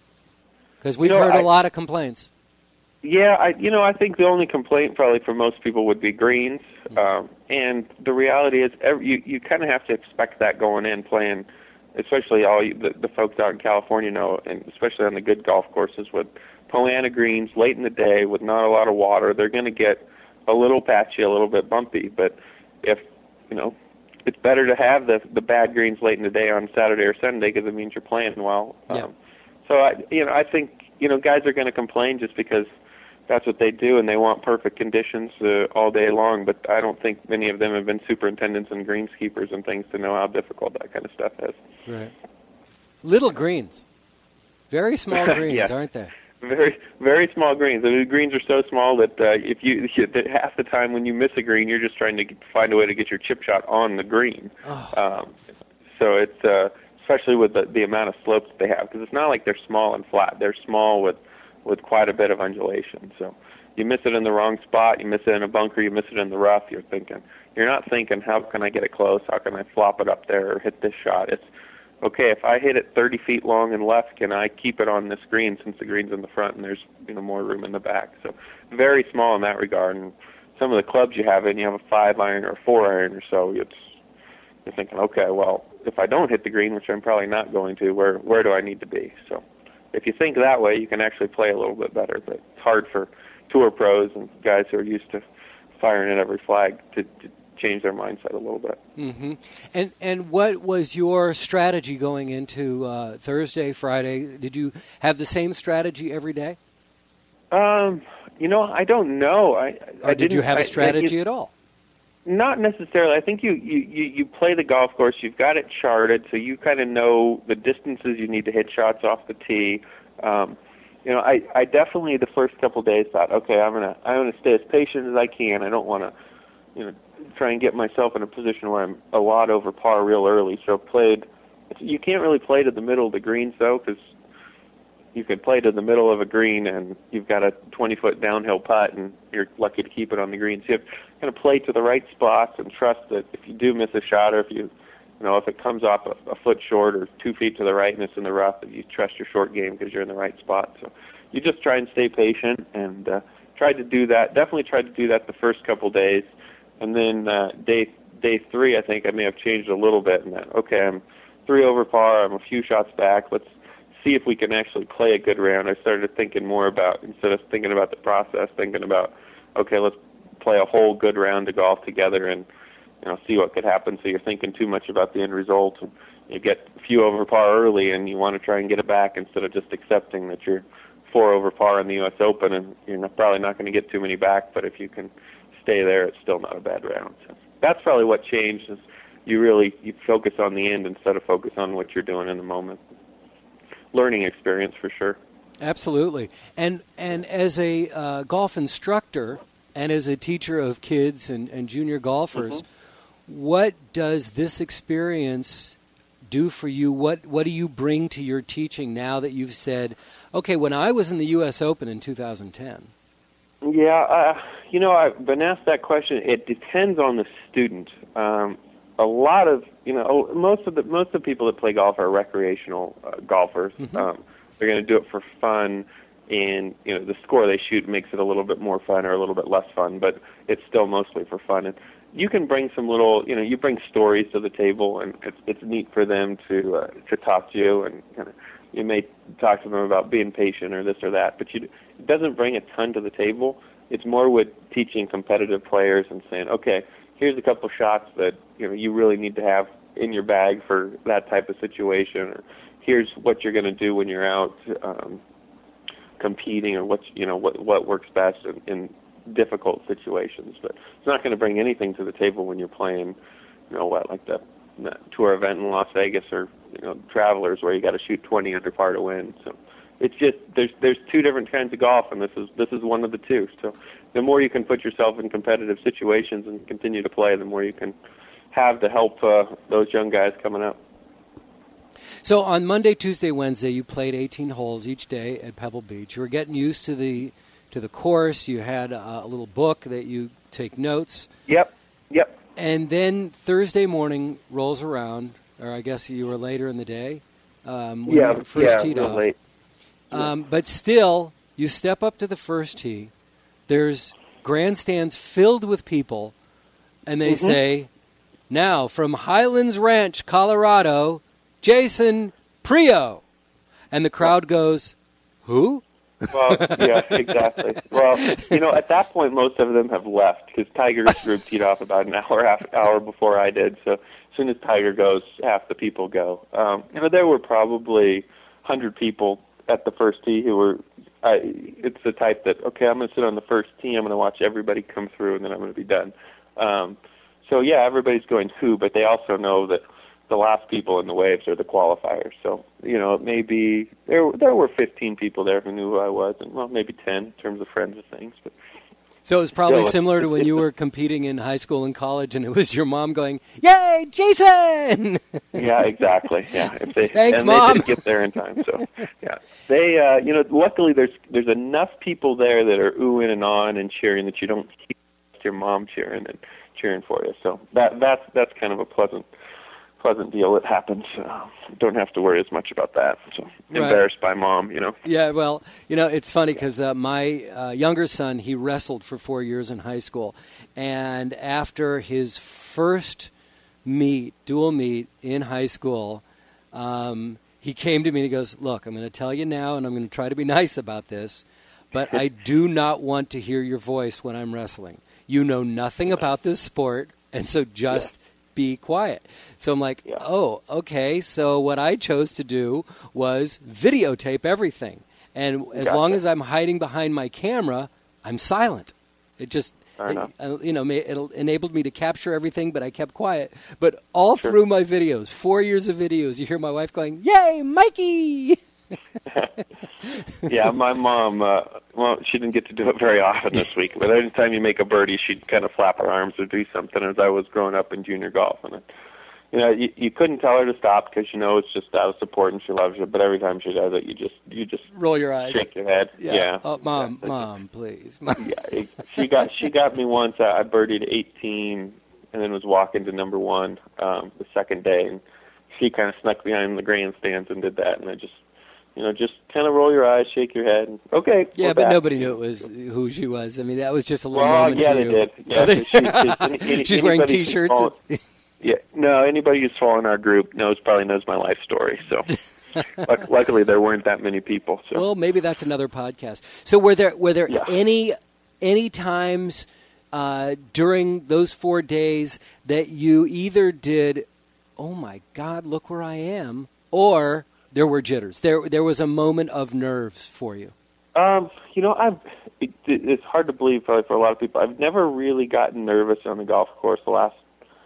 [SPEAKER 1] Because we've
[SPEAKER 4] You know,
[SPEAKER 1] heard a
[SPEAKER 4] I-
[SPEAKER 1] lot of complaints.
[SPEAKER 4] Yeah, I you know I think the only complaint probably for most people would be greens, um, and the reality is every, you you kind of have to expect that going in playing, especially all you, the, the folks out in California know, and especially on the good golf courses with Poana greens late in the day with not a lot of water, they're going to get a little patchy, a little bit bumpy. But if you know, it's better to have the the bad greens late in the day on Saturday or Sunday because it means you're playing well.
[SPEAKER 1] Yeah.
[SPEAKER 4] Um, so I you know I think you know guys are going to complain just because that's what they do, and they want perfect conditions uh, all day long. But I don't think many of them have been superintendents and greenskeepers and things to know how difficult that kind of stuff is.
[SPEAKER 1] Right. Little greens. Very small greens,
[SPEAKER 4] Yeah.
[SPEAKER 1] aren't they?
[SPEAKER 4] Very, very small greens. The greens are so small that uh, if you that half the time when you miss a green, you're just trying to get, find a way to get your chip shot on the green.
[SPEAKER 1] Oh.
[SPEAKER 4] Um, so it's uh, especially with the, the amount of slopes they have, because it's not like they're small and flat. They're small with with quite a bit of undulation. So you miss it in the wrong spot, you miss it in a bunker, you miss it in the rough, you're thinking. You're not thinking, how can I get it close? How can I flop it up there or hit this shot? It's, okay, if I hit it thirty feet long and left, can I keep it on this green since the green's in the front and there's, you know, more room in the back? So very small in that regard. And some of the clubs you have in, you have a five iron or a four iron or so, it's, you're thinking, okay, well, if I don't hit the green, which I'm probably not going to, where where do I need to be? So if you think that way, you can actually play a little bit better. But it's hard for tour pros and guys who are used to firing at every flag to, to change their mindset a little bit.
[SPEAKER 1] Mm-hmm. And and what was your strategy going into uh, Thursday, Friday? Did you have the same strategy every day?
[SPEAKER 4] Um, you know, I don't know. I,
[SPEAKER 1] or
[SPEAKER 4] I
[SPEAKER 1] did you have a strategy
[SPEAKER 4] I, I,
[SPEAKER 1] at all?
[SPEAKER 4] Not necessarily. I think you, you, you, you play the golf course. You've got it charted, so you kind of know the distances you need to hit shots off the tee. Um, you know, I, I definitely the first couple of days thought, okay, I'm gonna I'm gonna stay as patient as I can. I don't want to, you know, try and get myself in a position where I'm a lot over par real early. So played. You can't really play to the middle of the greens though, because you can play to the middle of a green and you've got a twenty foot downhill putt and you're lucky to keep it on the green. So you have to kind of play to the right spots and trust that if you do miss a shot or if you, you know, if it comes off a, a foot short or two feet to the right and it's in the rough, that you trust your short game because you're in the right spot. So you just try and stay patient and uh, tried to do that. Definitely tried to do that the first couple days. And then uh, day day three, I think I may have changed a little bit. And that, okay, I'm three over par. I'm a few shots back. Let's see if we can actually play a good round. I started thinking more about, instead of thinking about the process, thinking about, okay, let's play a whole good round of golf together and, you know, see what could happen. So you're thinking too much about the end result. And you get a few over par early and you want to try and get it back instead of just accepting that you're four over par in the U S Open and you're not, probably not going to get too many back, but if you can stay there, it's still not a bad round. So that's probably what changed, is you really you focus on the end instead of focus on what you're doing in the moment. Learning experience for sure.
[SPEAKER 1] Absolutely. And and as a uh, golf instructor and as a teacher of kids and, and junior golfers, mm-hmm. what does this experience do for you? What what do you bring to your teaching now that you've said, okay, when I was in the U S Open in two thousand ten?
[SPEAKER 4] Yeah, uh, you know, I've been asked that question. It depends on the student. Um, a lot of, you know, most of the most of the people that play golf are recreational uh, golfers. Mm-hmm. Um, they're going to do it for fun, and you know, the score they shoot makes it a little bit more fun or a little bit less fun, but it's still mostly for fun. And you can bring some little, you know, you bring stories to the table, and it's it's neat for them to uh, to talk to you, and kind of you may talk to them about being patient or this or that, but you, it doesn't bring a ton to the table. It's more with teaching competitive players and saying, okay, here's a couple shots that you know you really need to have in your bag for that type of situation, or here's what you're going to do when you're out um, competing, or what you know what what works best in, in difficult situations. But it's not going to bring anything to the table when you're playing, you know what, like the, the tour event in Las Vegas or you know Travelers where you got to shoot twenty under par to win. So it's just there's there's two different kinds of golf, and this is this is one of the two. So the more you can put yourself in competitive situations and continue to play, the more you can have to help uh, those young guys coming up.
[SPEAKER 1] So on Monday, Tuesday, Wednesday, you played eighteen holes each day at Pebble Beach. You were getting used to the to the course. You had a, a little book that you take notes.
[SPEAKER 4] Yep, yep.
[SPEAKER 1] And then Thursday morning rolls around, or I guess you were later in the day. Um, when
[SPEAKER 4] yeah,
[SPEAKER 1] you first
[SPEAKER 4] yeah,
[SPEAKER 1] teed off.
[SPEAKER 4] late.
[SPEAKER 1] Um, but still, you step up to the first tee. There's grandstands filled with people, and they mm-hmm. say, now from Highlands Ranch, Colorado, Jason Prio. And the crowd goes, who?
[SPEAKER 4] Well, yeah, exactly. Well, you know, at that point, most of them have left because Tiger's group teed off about an hour, half hour before I did. So as soon as Tiger goes, half the people go. Um, you know, there were probably one hundred people at the first tee who were, I, it's the type that, okay, I'm going to sit on the first tee, I'm going to watch everybody come through, and then I'm going to be done. Um, so, yeah, everybody's going who, but they also know that the last people in the waves are the qualifiers. So, you know, it may be, there, there were fifteen people there who knew who I was, and, well, maybe ten in terms of friends and things. But
[SPEAKER 1] So it was probably
[SPEAKER 4] So,
[SPEAKER 1] similar to when you were competing in high school and college, and it was your mom going, "Yay, Jason!"
[SPEAKER 4] Yeah, exactly. Yeah, if they,
[SPEAKER 1] Thanks,
[SPEAKER 4] and
[SPEAKER 1] Mom.
[SPEAKER 4] they did get there in time. So, yeah, they, uh, you know, luckily there's there's enough people there that are oohing and on and cheering that you don't hear your mom cheering and cheering for you. So that that's that's kind of a pleasant pleasant deal that happens. Uh, don't have to worry as much about that. So
[SPEAKER 1] Right.
[SPEAKER 4] embarrassed by mom, you know.
[SPEAKER 1] Yeah, well, you know, it's funny because uh, my uh, younger son, he wrestled for four years in high school. And after his first meet, dual meet in high school, um, he came to me and he goes, "Look, I'm going to tell you now, and I'm going to try to be nice about this, but I do not want to hear your voice when I'm wrestling. You know nothing about this sport, and so just be quiet." So I'm like,
[SPEAKER 4] Yeah.
[SPEAKER 1] oh, okay. So what I chose to do was videotape everything. And as
[SPEAKER 4] Gotcha.
[SPEAKER 1] long as I'm hiding behind my camera, I'm silent. It just,
[SPEAKER 4] Fair
[SPEAKER 1] it,
[SPEAKER 4] enough.
[SPEAKER 1] uh, you know, ma- it enabled me to capture everything, but I kept quiet. But all through my videos, four years of videos, you hear my wife going, "Yay, Mikey!"
[SPEAKER 4] Yeah, my mom, uh, well, she didn't get to do it very often this week, but every time you make a birdie, she'd kind of flap her arms or do something as I was growing up in junior golf. And, it, you know, you, you couldn't tell her to stop because you know it's just out of support and she loves you, but every time she does it, you just you just
[SPEAKER 1] Roll your eyes.
[SPEAKER 4] shake your head.
[SPEAKER 1] Yeah.
[SPEAKER 4] Yeah.
[SPEAKER 1] Oh, mom,
[SPEAKER 4] Yeah.
[SPEAKER 1] mom, please.
[SPEAKER 4] Yeah, it, she got she got me once. Uh, I birdied eighteen and then was walking to number one um, the second day, and she kind of snuck behind the grandstands and did that, and I just, you know, just kind of roll your eyes, shake your head, and okay.
[SPEAKER 1] Yeah,
[SPEAKER 4] we're
[SPEAKER 1] but
[SPEAKER 4] back.
[SPEAKER 1] nobody knew it was who she was. I mean, that was just a little
[SPEAKER 4] Well,
[SPEAKER 1] moment
[SPEAKER 4] yeah,
[SPEAKER 1] to
[SPEAKER 4] they
[SPEAKER 1] you.
[SPEAKER 4] did. Yeah,
[SPEAKER 1] Oh, they-
[SPEAKER 4] 'cause she- 'cause any- any-
[SPEAKER 1] She's wearing
[SPEAKER 4] anybody who's
[SPEAKER 1] T-shirts.
[SPEAKER 4] followed- yeah, no, anybody who's following our group knows probably knows my life story. So, luck- luckily, there weren't that many people. So,
[SPEAKER 1] Well, maybe that's another podcast. So, were there were there
[SPEAKER 4] Yeah.
[SPEAKER 1] any any times uh, during those four days that you either did, "Oh my God, look where I am," or there were jitters? There there was a moment of nerves for you.
[SPEAKER 4] Um, you know, I've it, it's hard to believe probably for a lot of people. I've never really gotten nervous on the golf course the last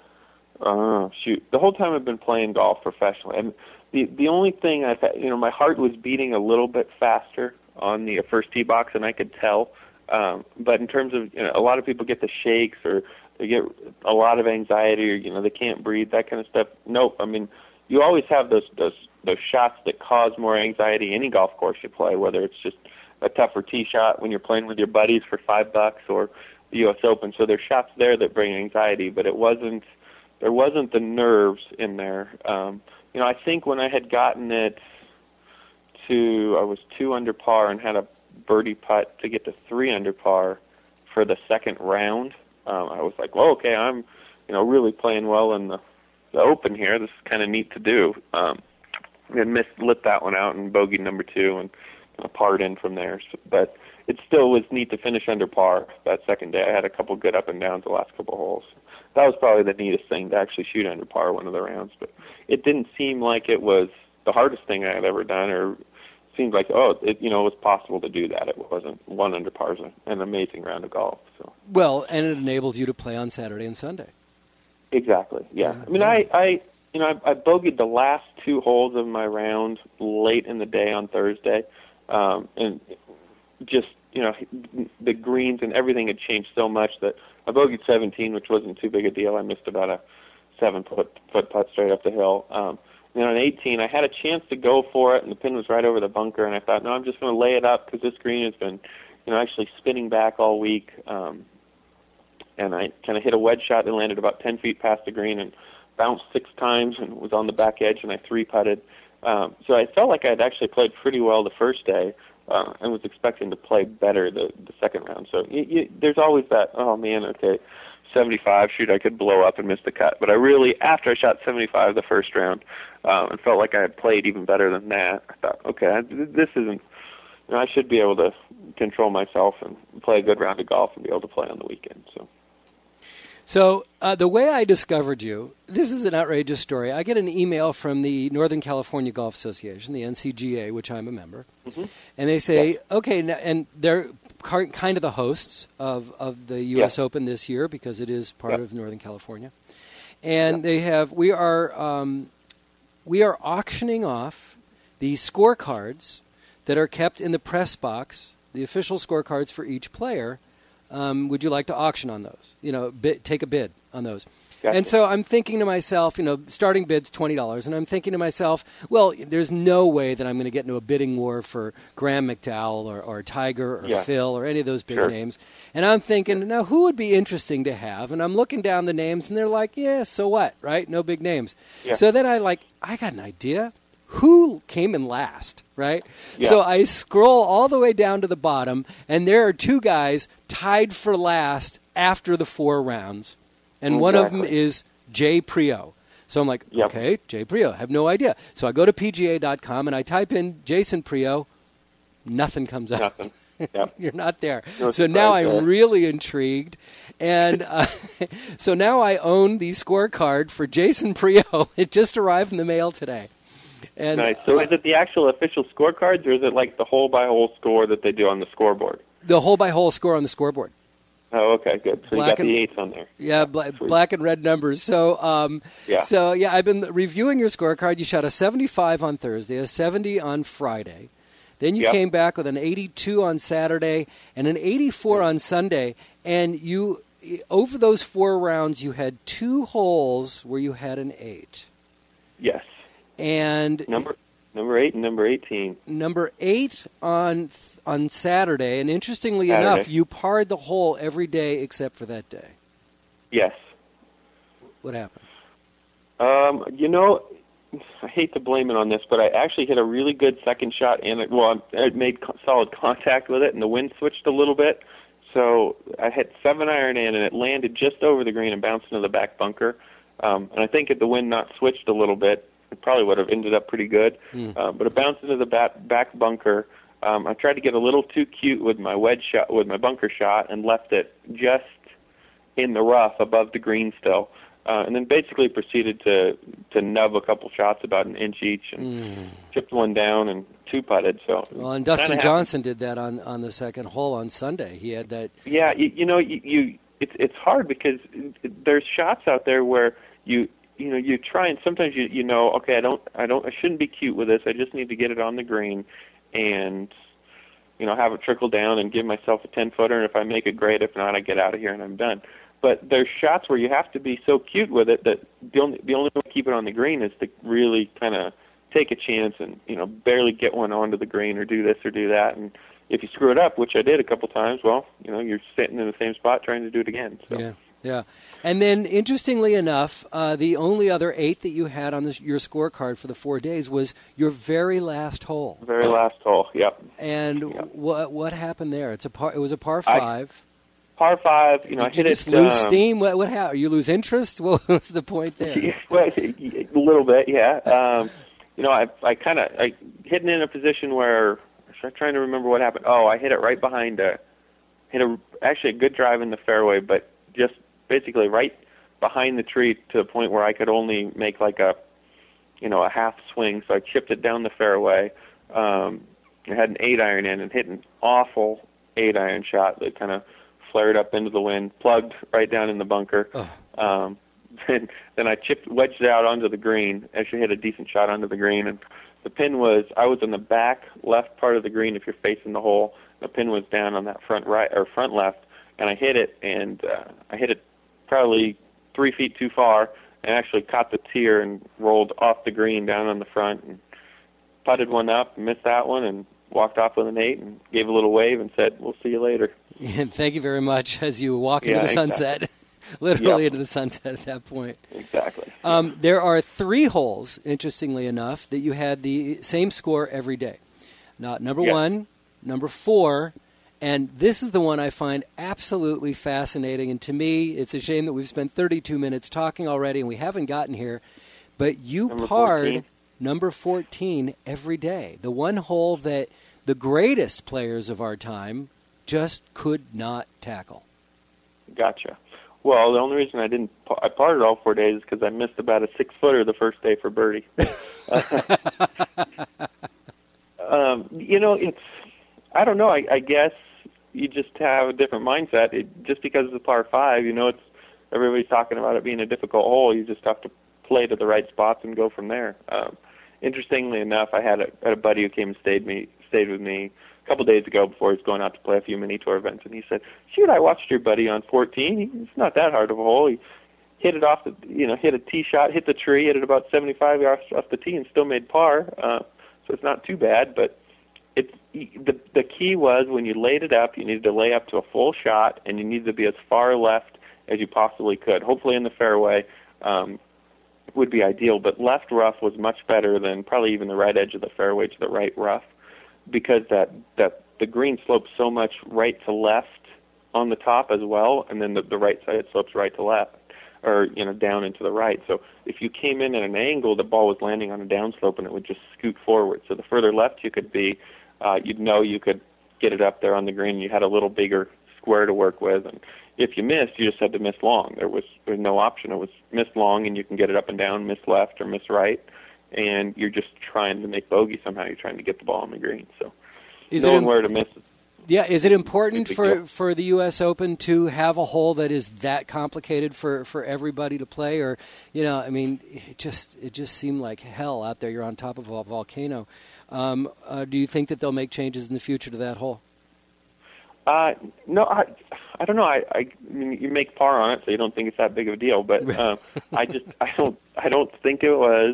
[SPEAKER 4] uh shoot the whole time I've been playing golf professionally. And the the only thing I've had, you know, my heart was beating a little bit faster on the first tee box, and I could tell. Um, but in terms of, you know, a lot of people get the shakes or they get a lot of anxiety or, you know, they can't breathe, that kind of stuff. Nope. I mean, you always have those those those shots that cause more anxiety any golf course you play, whether it's just a tougher tee shot when you're playing with your buddies for five bucks or the U S Open. So there's shots there that bring anxiety, but it wasn't there wasn't the nerves in there. Um, you know, I think when I had gotten it to, I was two under par and had a birdie putt to get to three under par for the second round. Um, I was like, well, okay, I'm, you know, really playing well in the, the Open here. This is kind of neat to do. Um, and missed, lit that one out and bogeyed number two and kind of parred in from there. So, but it still was neat to finish under par that second day. I had a couple good up and downs the last couple holes. That was probably the neatest thing, to actually shoot under par one of the rounds. But it didn't seem like it was the hardest thing I had ever done, or seemed like, oh, it, you know, it was possible to do that. It wasn't one under par is an amazing round of golf. So
[SPEAKER 1] Well, and it enables you to play on Saturday and Sunday.
[SPEAKER 4] exactly, yeah.
[SPEAKER 1] Yeah,
[SPEAKER 4] I mean,
[SPEAKER 1] yeah.
[SPEAKER 4] I, I, you know, I, I bogeyed the last two holes of my round late in the day on Thursday, um, and just, you know, the greens and everything had changed so much that I bogeyed seventeen, which wasn't too big a deal. I missed about a seven foot foot putt straight up the hill. Um, and then on eighteen, I had a chance to go for it, and the pin was right over the bunker. And I thought, no, I'm just going to lay it up because this green has been, you know, actually spinning back all week. Um, and I kind of hit a wedge shot and landed about ten feet past the green and bounced six times and was on the back edge, and I three putted. Um, so I felt like I'd actually played pretty well the first day. Uh, and was expecting to play better the, the second round. So you, you, there's always that, oh, man, okay, seventy-five, shoot, I could blow up and miss the cut. But I really, after I shot seventy-five the first round, um, and felt like I had played even better than that, I thought, okay, this isn't, you know, I should be able to control myself and play a good round of golf and be able to play on the weekend. So.
[SPEAKER 1] So uh, the way I discovered you, this is an outrageous story. I get an email from the Northern California Golf Association, the N C G A, which I'm a member, mm-hmm. and they say, yeah. okay, now, and they're car- kind of the hosts of, of the U S Yeah. Open this year because it is part yeah. of Northern California, and yeah. they have we are um, we are auctioning off the scorecards that are kept in the press box, the official scorecards for each player. Um, would you like to auction on those? You know, bid, take a bid on those.
[SPEAKER 4] Gotcha.
[SPEAKER 1] And so I'm thinking to myself, you know, starting bid's twenty dollars, and I'm thinking to myself, well, there's no way that I'm going to get into a bidding war for Graham McDowell or, or Tiger or
[SPEAKER 4] yeah.
[SPEAKER 1] Phil or any of those big
[SPEAKER 4] Sure.
[SPEAKER 1] names. And I'm thinking, now, who would be interesting to have? And I'm looking down the names, and they're like, yeah, so what, right? No big names.
[SPEAKER 4] Yeah.
[SPEAKER 1] So then I like, I got an idea. Who came in last, right?
[SPEAKER 4] Yeah.
[SPEAKER 1] So I scroll all the way down to the bottom, and there are two guys tied for last after the four rounds. And
[SPEAKER 4] Exactly.
[SPEAKER 1] one of them is Jay Prio. So I'm like,
[SPEAKER 4] Yep.
[SPEAKER 1] okay, Jay Prio, have no idea. So I go to P G A dot com and I type in Jason Prio. Nothing comes up.
[SPEAKER 4] Nothing. Yep.
[SPEAKER 1] You're not there.
[SPEAKER 4] No
[SPEAKER 1] so now
[SPEAKER 4] surprise
[SPEAKER 1] I'm
[SPEAKER 4] there.
[SPEAKER 1] really intrigued. And uh, so now I own the scorecard for Jason Prio. It just arrived in the mail today. And
[SPEAKER 4] Nice. So is it the actual official scorecards, or is it like the hole-by-hole score that they do on the scoreboard?
[SPEAKER 1] the hole-by-hole score on the scoreboard.
[SPEAKER 4] Oh, okay, good. So
[SPEAKER 1] Black
[SPEAKER 4] you got
[SPEAKER 1] and-
[SPEAKER 4] the eights on there.
[SPEAKER 1] Yeah, bla-
[SPEAKER 4] Sweet.
[SPEAKER 1] black and red numbers. So, um,
[SPEAKER 4] Yeah.
[SPEAKER 1] so yeah, I've been reviewing your scorecard. You shot a seventy-five on Thursday, a seventy on Friday. Then you
[SPEAKER 4] Yep.
[SPEAKER 1] came back with an eighty-two on Saturday and an eighty-four on Sunday. And you, over those four rounds, you had two holes where you had an eight.
[SPEAKER 4] Yes.
[SPEAKER 1] And
[SPEAKER 4] Number number eight and number eighteen.
[SPEAKER 1] number eight on on Saturday. And interestingly
[SPEAKER 4] Saturday.
[SPEAKER 1] enough, you parred the hole every day except for that day.
[SPEAKER 4] Yes.
[SPEAKER 1] What happened?
[SPEAKER 4] Um, you know, I hate to blame it on this, but I actually hit a really good second shot, and it, well, I made co- solid contact with it, and the wind switched a little bit. So I hit seven iron in, and it landed just over the green and bounced into the back bunker. Um, and I think if the wind not switched a little bit, it probably would have ended up pretty good.
[SPEAKER 1] Mm.
[SPEAKER 4] Uh, but it bounced into the back, back bunker. Um, I tried to get a little too cute with my wedge shot, with my bunker shot, and left it just in the rough above the green still. Uh, and then basically proceeded to to nub a couple shots about an inch each and
[SPEAKER 1] Mm.
[SPEAKER 4] chipped one down and two putted. So
[SPEAKER 1] Well, and Dustin
[SPEAKER 4] kinda
[SPEAKER 1] Johnson did that on, on the second hole on Sunday. He had that.
[SPEAKER 4] Yeah, you, you know, you, you it's it's hard because there's shots out there where you you know you try and sometimes you you know okay I don't I don't I shouldn't be cute with this. I just need to get it on the green and you know have it trickle down and give myself a ten footer. And if I make it, great. If not, I get out of here and I'm done. But there's shots where you have to be so cute with it that the only the only way to keep it on the green is to really kind of take a chance and you know barely get one onto the green or do this or do that. And if you screw it up, which I did a couple times, well, you know you're sitting in the same spot trying to do it again. So.
[SPEAKER 1] Yeah, yeah. And then, interestingly enough, uh, the only other eight that you had on this, your scorecard for the four days was your very last hole.
[SPEAKER 4] Very last hole, yep.
[SPEAKER 1] And
[SPEAKER 4] Yep.
[SPEAKER 1] what what happened there? It's a par. It was a par
[SPEAKER 4] I-
[SPEAKER 1] five.
[SPEAKER 4] Par five, you know, I
[SPEAKER 1] Did you
[SPEAKER 4] hit
[SPEAKER 1] just
[SPEAKER 4] it.
[SPEAKER 1] lose
[SPEAKER 4] um,
[SPEAKER 1] steam? What what happened? You lose interest? What was the point there?
[SPEAKER 4] Yeah, well, a little bit, yeah. Um, you know, I I kind of I hit it in a position where I'm trying to remember what happened. Oh, I hit it right behind a hit a actually a good drive in the fairway, but just basically right behind the tree to the point where I could only make like a you know a half swing. So I chipped it down the fairway. Um, I had an eight iron in and hit an awful eight iron shot that kind of flared up into the wind, plugged right down in the bunker.
[SPEAKER 1] Oh.
[SPEAKER 4] Um, then, then I chipped, wedged it out onto the green. Actually hit a decent shot onto the green, and the pin was I was in the back left part of the green. If you're facing the hole, the pin was down on that front right or front left, and I hit it, and uh, I hit it probably three feet too far, and actually caught the tier and rolled off the green down on the front, and putted one up, missed that one, and walked off with an eight and gave a little wave and said, "We'll see you later."
[SPEAKER 1] And thank you very much as you walk into
[SPEAKER 4] Yeah,
[SPEAKER 1] the sunset, literally
[SPEAKER 4] Yep.
[SPEAKER 1] into the sunset at that point.
[SPEAKER 4] Exactly.
[SPEAKER 1] Um, there are three holes, interestingly enough, that you had the same score every day. Not number
[SPEAKER 4] Yeah.
[SPEAKER 1] one, number four, and this is the one I find absolutely fascinating. And to me, it's a shame that we've spent thirty-two minutes talking already and we haven't gotten here. But you
[SPEAKER 4] Number
[SPEAKER 1] parred
[SPEAKER 4] fourteen.
[SPEAKER 1] number fourteen every day. The one hole that the greatest players of our time just could not tackle.
[SPEAKER 4] Gotcha. Well, the only reason I didn't, I parted all four days is because I missed about a six footer the first day for birdie. um, you know, it's, I don't know. I, I guess you just have a different mindset. It, just because it's a par five, you know, it's everybody's talking about it being a difficult hole. You just have to play to the right spots and go from there. Um, interestingly enough, I had a, had a buddy who came and stayed me stayed with me couple days ago before he was going out to play a few mini tour events, and he said, "Shoot, I watched your buddy on fourteen. It's not that hard of a hole. He hit it off the, you know, hit a tee shot, hit the tree, hit it about seventy-five yards off the tee, and still made par. Uh, so it's not too bad. But it's the the key was when you laid it up, you needed to lay up to a full shot, and you needed to be as far left as you possibly could. Hopefully in the fairway um, would be ideal, but left rough was much better than probably even the right edge of the fairway to the right rough, because that that the green slopes so much right to left on the top as well, and then the, the right side slopes right to left, or you know down and to the right. So if you came in at an angle, the ball was landing on a downslope and it would just scoot forward. So the further left you could be, uh, you'd know you could get it up there on the green. You had a little bigger square to work with, and if you missed, you just had to miss long. There was there was no option. It was miss long, and you can get it up and down, miss left or miss right, and you're just trying to make bogey somehow. You're trying to get the ball on the green. So
[SPEAKER 1] is
[SPEAKER 4] knowing
[SPEAKER 1] it,
[SPEAKER 4] where to miss it.
[SPEAKER 1] Yeah, is it important for,
[SPEAKER 4] deal.
[SPEAKER 1] for the U S Open to have a hole that is that complicated for, for everybody to play? Or, you know, I mean, it just it just seemed like hell out there. You're on top of a volcano. Um, uh, do you think that they'll make changes in the future to that hole?
[SPEAKER 4] Uh, no, I, I don't know. I, I mean, you make par on it, so you don't think it's that big of a deal. But uh, I just, I don't, I don't think it was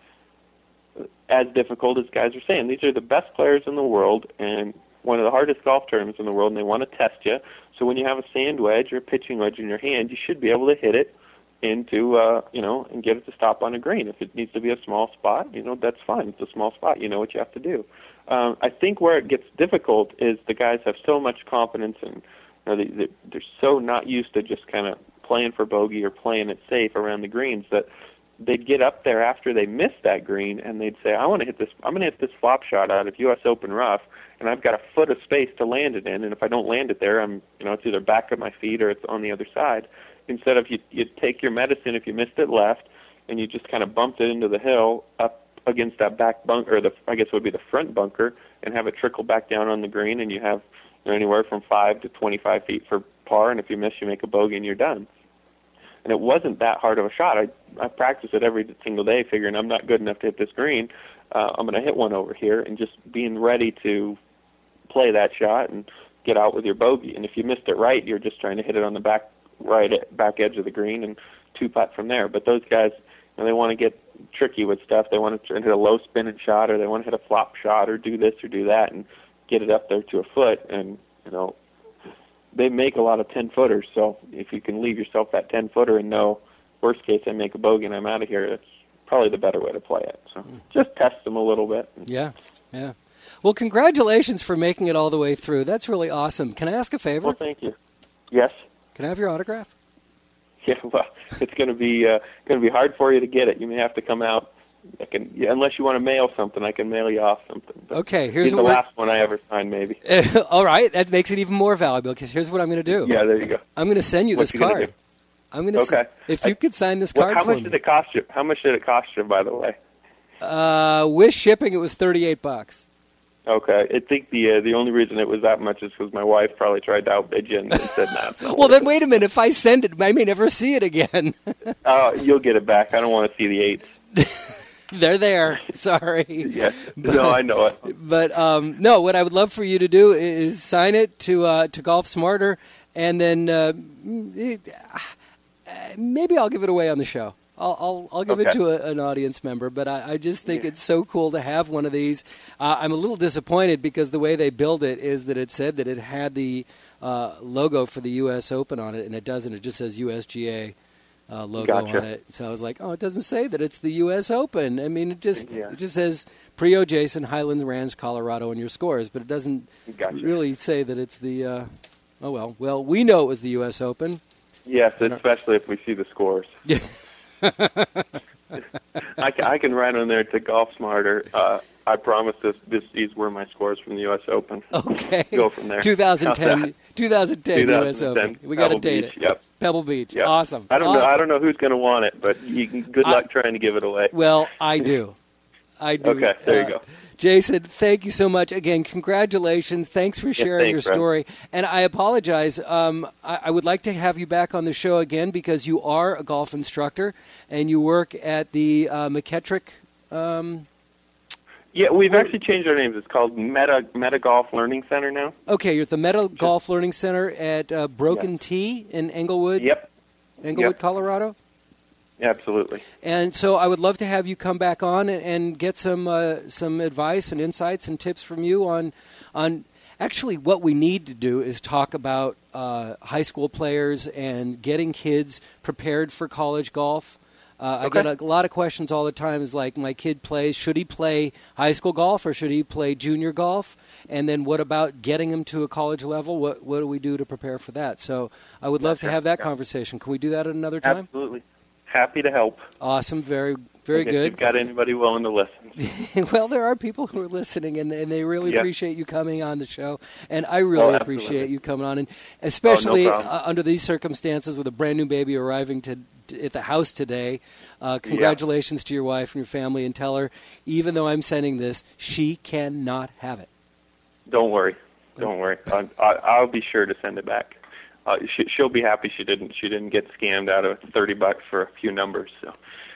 [SPEAKER 4] as difficult as guys are saying. These are the best players in the world, and one of the hardest golf tournaments in the world, and they want to test you. So when you have a sand wedge or a pitching wedge in your hand, you should be able to hit it into, uh, you know, and get it to stop on a green. If it needs to be a small spot, you know, that's fine. It's a small spot. You know what you have to do. Um, I think where it gets difficult is the guys have so much confidence, and you know, they, they, they're so not used to just kind of playing for bogey or playing it safe around the greens that they'd get up there after they miss that green and they'd say, I want to hit this, I'm going to hit this flop shot out of U S Open rough, and I've got a foot of space to land it in, and if I don't land it there, I'm, you know, it's either back of my feet or it's on the other side. Instead of you, you take your medicine if you missed it left, and you just kind of bumped it into the hill up against that back bunker, or the, I guess it would be the front bunker, and have it trickle back down on the green, and you have you know, anywhere from five to twenty-five feet for par, and if you miss, you make a bogey, and you're done. And it wasn't that hard of a shot. I I practice it every single day, figuring I'm not good enough to hit this green. Uh, I'm going to hit one over here, and just being ready to play that shot and get out with your bogey. And if you missed it right, you're just trying to hit it on the back right back edge of the green and two putt from there. But those guys, you know, they want to get tricky with stuff. They want to hit a low spinning shot, or they want to hit a flop shot, or do this or do that, and get it up there to a foot. And you know, they make a lot of ten footers. So if you can leave yourself that ten footer and know, worst case, I make a bogey and I'm out of here, that's probably the better way to play it. So just test them a little bit.
[SPEAKER 1] Yeah, yeah. Well, congratulations for making it all the way through. That's really awesome. Can I ask a favor?
[SPEAKER 4] Well, thank you. Yes.
[SPEAKER 1] Can I have your autograph?
[SPEAKER 4] Yeah, well, it's going to be uh, going to be hard for you to get it. You may have to come out. I can, yeah, unless you want to mail something, I can mail you off something. But
[SPEAKER 1] okay, here's
[SPEAKER 4] the
[SPEAKER 1] what
[SPEAKER 4] last one I ever signed, maybe.
[SPEAKER 1] All right, that makes it even more valuable, because here's what I'm going to do.
[SPEAKER 4] Yeah, there you go.
[SPEAKER 1] I'm going to send you
[SPEAKER 4] what
[SPEAKER 1] this
[SPEAKER 4] you
[SPEAKER 1] card.
[SPEAKER 4] Do?
[SPEAKER 1] I'm going to.
[SPEAKER 4] Okay.
[SPEAKER 1] S- if you
[SPEAKER 4] I,
[SPEAKER 1] could sign this
[SPEAKER 4] well,
[SPEAKER 1] card
[SPEAKER 4] how
[SPEAKER 1] for
[SPEAKER 4] much
[SPEAKER 1] me.
[SPEAKER 4] did it cost you? How much did it cost you, by the way?
[SPEAKER 1] Uh, with shipping, it was thirty-eight bucks.
[SPEAKER 4] Okay, I think the uh, the only reason it was that much is because my wife probably tried to outbid you and said no.
[SPEAKER 1] Well, then wait a minute. If I send it, I may never see it again.
[SPEAKER 4] Oh, uh, you'll get it back. I don't want to see the eights.
[SPEAKER 1] They're there. Sorry.
[SPEAKER 4] Yes. But, no, I know it.
[SPEAKER 1] But um, no, what I would love for you to do is sign it to uh, to Golf Smarter, and then uh, it, uh, maybe I'll give it away on the show. I'll I'll, I'll give
[SPEAKER 4] okay.
[SPEAKER 1] it to a, an audience member, but I, I just think
[SPEAKER 4] yeah.
[SPEAKER 1] it's so cool to have one of these. Uh, I'm a little disappointed because the way they build it is that it said that it had the uh, logo for the U S Open on it, and it doesn't. It just says U S G A uh, logo
[SPEAKER 4] gotcha.
[SPEAKER 1] on it. So I was like, oh, it doesn't say that it's the U S Open. I mean, it just
[SPEAKER 4] yeah.
[SPEAKER 1] it just says Prio Jason, Highlands Ranch, Colorado, and your scores, but it doesn't
[SPEAKER 4] gotcha. really
[SPEAKER 1] say that it's the. Uh, oh well, well we know it was the U S Open.
[SPEAKER 4] Yes, especially if we see the scores.
[SPEAKER 1] Yeah.
[SPEAKER 4] I, can, I can write on there to Golf Smarter. Uh, I promise this, this. These were my scores from the U S Open.
[SPEAKER 1] Okay.
[SPEAKER 4] Go from there.
[SPEAKER 1] twenty ten, twenty ten U S Open. We got to date
[SPEAKER 4] Beach,
[SPEAKER 1] it.
[SPEAKER 4] Yep.
[SPEAKER 1] Pebble Beach.
[SPEAKER 4] Yep.
[SPEAKER 1] Awesome.
[SPEAKER 4] I don't
[SPEAKER 1] awesome.
[SPEAKER 4] know. I don't know who's going to want it, but you can, good luck
[SPEAKER 1] I,
[SPEAKER 4] trying to give it away.
[SPEAKER 1] Well, I do. I do.
[SPEAKER 4] Okay. There
[SPEAKER 1] uh,
[SPEAKER 4] you go.
[SPEAKER 1] Jason, thank you so much. Again, congratulations. Thanks for sharing
[SPEAKER 4] yeah, thanks,
[SPEAKER 1] your story.
[SPEAKER 4] Brad.
[SPEAKER 1] And I apologize. Um, I, I would like to have you back on the show again because you are a golf instructor and you work at the uh, McKettrick. Um,
[SPEAKER 4] Yeah, we've actually changed our names. It's called Meta Meta Golf Learning Center now.
[SPEAKER 1] Okay, you're at the Meta Golf Learning Center at uh, Broken yes. T in Englewood.
[SPEAKER 4] Yep.
[SPEAKER 1] Englewood,
[SPEAKER 4] yep.
[SPEAKER 1] Colorado.
[SPEAKER 4] Absolutely.
[SPEAKER 1] And so I would love to have you come back on and, and get some uh, some advice and insights and tips from you on on. Actually, what we need to do is talk about uh, high school players and getting kids prepared for college golf. Uh, okay. I get a, a lot of questions all the time. Is like, my kid plays, should he play high school golf or should he play junior golf? And then what about getting him to a college level? What what do we do to prepare for that? So I would love
[SPEAKER 4] sure.
[SPEAKER 1] to have that
[SPEAKER 4] yeah.
[SPEAKER 1] conversation. Can we do that at another time?
[SPEAKER 4] Absolutely. Happy to help.
[SPEAKER 1] Awesome. Very, very good.
[SPEAKER 4] You've got anybody willing to listen.
[SPEAKER 1] Well, there are people who are listening, and, and they really
[SPEAKER 4] yep.
[SPEAKER 1] appreciate you coming on the show. And I really
[SPEAKER 4] oh,
[SPEAKER 1] appreciate you coming on, and especially
[SPEAKER 4] oh, no
[SPEAKER 1] uh, under these circumstances with a brand new baby arriving to, to at the house today. Uh, congratulations yep. to your wife and your family, and tell her, even though I'm sending this, she cannot have it.
[SPEAKER 4] Don't worry. Don't worry. I, I, I'll be sure to send it back. Uh, she, she'll be happy she didn't. She didn't get scammed out of thirty bucks for a few numbers. So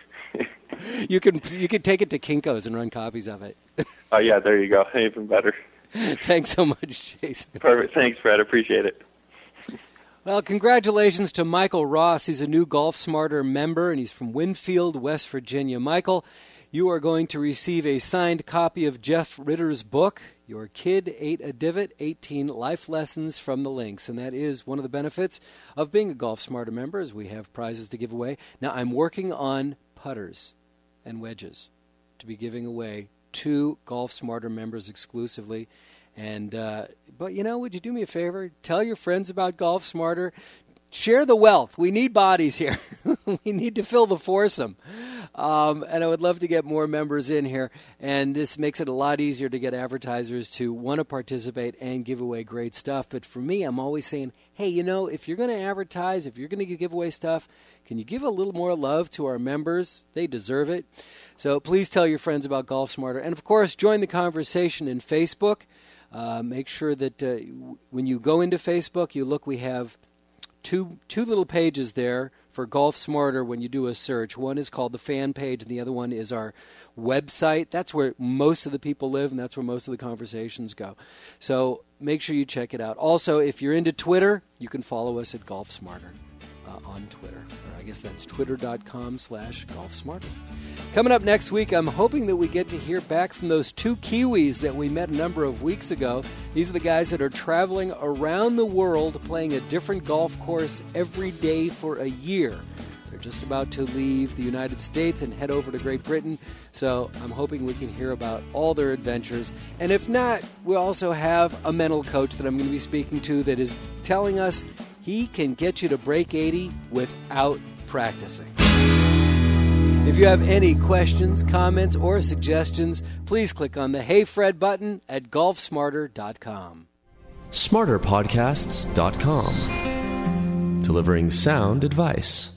[SPEAKER 1] you can you can take it to Kinko's and run copies of it.
[SPEAKER 4] Oh yeah, there you go. Even better.
[SPEAKER 1] Thanks so much, Jason.
[SPEAKER 4] Perfect. Thanks, Fred. Appreciate it.
[SPEAKER 1] Well, congratulations to Michael Ross. He's a new Golf Smarter member, and he's from Winfield, West Virginia. Michael, you are going to receive a signed copy of Jeff Ritter's book, Your Kid Ate a Divot, eighteen Life Lessons from the Links. And that is one of the benefits of being a Golf Smarter member, is we have prizes to give away. Now, I'm working on putters and wedges to be giving away to Golf Smarter members exclusively. And uh, but, you know, would you do me a favor? Tell your friends about Golf Smarter. Share the wealth. We need bodies here. We need to fill the foursome. Um, and I would love to get more members in here. And this makes it a lot easier to get advertisers to want to participate and give away great stuff. But for me, I'm always saying, hey, you know, if you're going to advertise, if you're going to give away stuff, can you give a little more love to our members? They deserve it. So please tell your friends about Golf Smarter. And, of course, join the conversation in Facebook. Uh, make sure that uh, when you go into Facebook, you look, we have two two little pages there for Golf Smarter when you do a search. One is called the fan page, and the other one is our website. That's where most of the people live, and that's where most of the conversations go. So make sure you check it out. Also, if you're into Twitter, you can follow us at Golf Smarter uh, on Twitter. Or I guess that's twitter.com slash Golf Smarter. Coming up next week, I'm hoping that we get to hear back from those two Kiwis that we met a number of weeks ago. These are the guys that are traveling around the world playing a different golf course every day for a year. They're just about to leave the United States and head over to Great Britain, so I'm hoping we can hear about all their adventures. And if not, we also have a mental coach that I'm going to be speaking to that is telling us he can get you to break eighty without practicing. If you have any questions, comments, or suggestions, please click on the Hey Fred button at golf smarter dot com.
[SPEAKER 2] smarter podcasts dot com. Delivering sound advice.